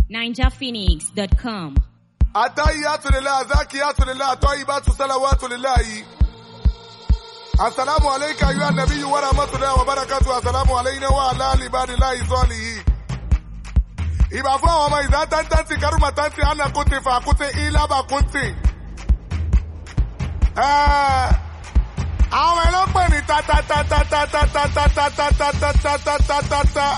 NinjaPhoenix.com. Atahiyatu lillah, zakiyatu lillah, tayyibatu salawatu lillahi. Assalamu alayka ayyuhan nabiyyu wa rahmatullahi wa barakatuh. Assalamu alayna wa ala ibadillahi salihin. Ìbà fún àwọn ọmọ ìdá tántàntì kárùmà tántì ánàkúntì fàkúntì ìlàbàkúntì. Àwọn ẹlọ́pẹ̀ ní ta.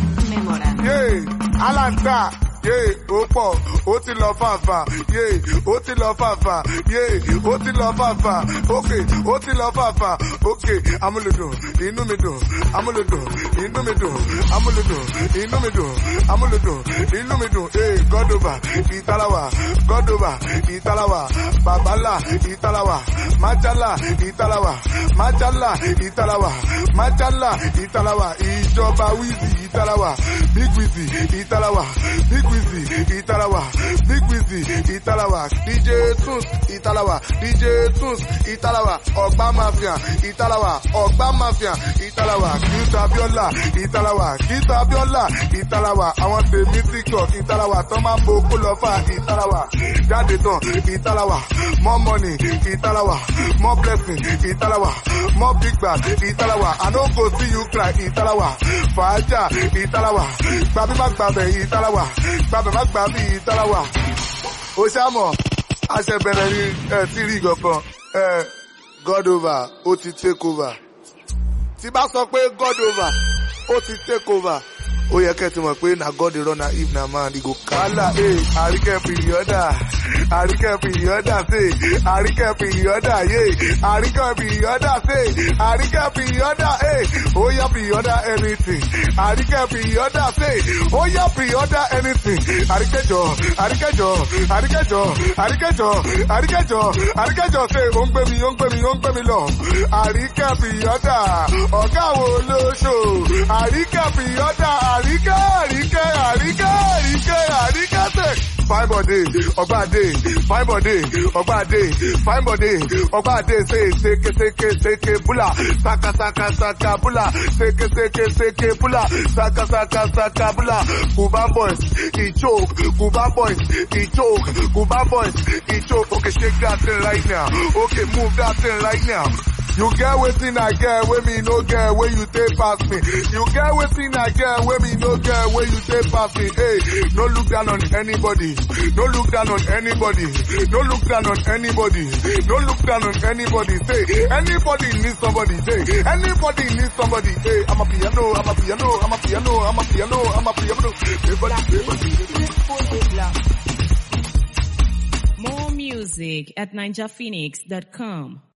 Alanta. Ó pọ̀, ó ti lọ fàfà, ó ti lọ fàfà, ó ti lọ fàfà, ó ti lọ fàfà, amúlùdùn, inú mi dùn, amúlùdùn, inú mi dùn, amúlùdùn, inú mi dùn, amúlùdùn, inú mi dùn, God over, Ìtàláwà, God over, Ìtàláwà, Babala, Ìtàláwà, Májálà, Ìtàláwà, Májálà, Ìtàláwà, Májálà, Ìtàláwà, ìjọba Wizzy, Ìtàláwà, Big Wizzy, Ìtàláwà, Big Wizzy, Ìtàláwà, Big Wizzy, Ìtàláwà, DJ Tunes, Ìtàláwà, DJ Tunes, Ìtàláwà, Ọ̀gbá Mafia, Ìtàláwà, Ọ̀gbá Mafia, Ìtàláwà, Kíta Abíọ́lá, Ìtàláwà, Kíta Abíọ́lá, Ìtàláwà, àwọn tèmi TikTok, Ìtàláwà, tó máa ń bo kó lọ fà, Ìtàláwà, jáde tán, Ìtàláwà, more money, Ìtàláwà, more blessing, Ìtàláwà, more big bag, Ìtàláwà, I no go see you cry, Ìtàláwà, fàájà, Ìtàláwà, gbàbí má gbàbẹ̀, Ìtàláwà, gbàbẹ̀ má gbàbí, Ìtàláwà. Ó ṣàmọ̀, aṣẹ̀bẹ̀rẹ̀ ní tírí ìgọ̀kan, God over, ó ti take over. Tí bá sọ pé God over, ó ti take over. Ó yẹ kẹ́ ti mọ̀ pé na God dey run na if na man, he go kala, àríkẹ́ pìrìọ́dà, àríkẹ́ pìrìọ́dà, àríkẹ́ pìrìọ́dà, àríkẹ́ pìrìọ́dà, àríkẹ́ pìrìọ́dà, ó yá pìrìọ́dà anything, àríkẹ́ pìrìọ́dà, ó yá pìrìọ́dà anything, àríkẹ́jọ, àríkẹ́jọ, àríkẹ́jọ, àríkẹ́jọ, àríkẹ́jọ, àríkẹ́jọ, ó ń gbé mi, ó ń gbé mi, ó ń gbé mi lọ, àríkẹ́ pìrìọ́dà, ọ̀gá wo lóṣò, àríkẹ́ pìrìọ́dà, àríkẹ́ tẹ̀. Fine body, Ọgbàdé, fine body, Ọgbàdé, fine body, Ọgbàdé, seke, bula, saka, bula, seke, bula, saka, bula. Cuban boys, he choke, Cuban boys, he choke, Cuban boys, he choke. Okay, shake that thing right now. Okay, move that thing right now. You get wetin I get, wey me no get, wey you take pass me. You get wetin I get, wey me no get, wey you take pass me. Hey, no look down on anybody. No look down on anybody. No look down on anybody. No look down on anybody. Say, anybody needs somebody. Say, anybody needs somebody. Hey, I'm a piano, I'm a piano, I'm a piano, I'm a piano, I'm a piano. More music at NinjaPhoenix.com.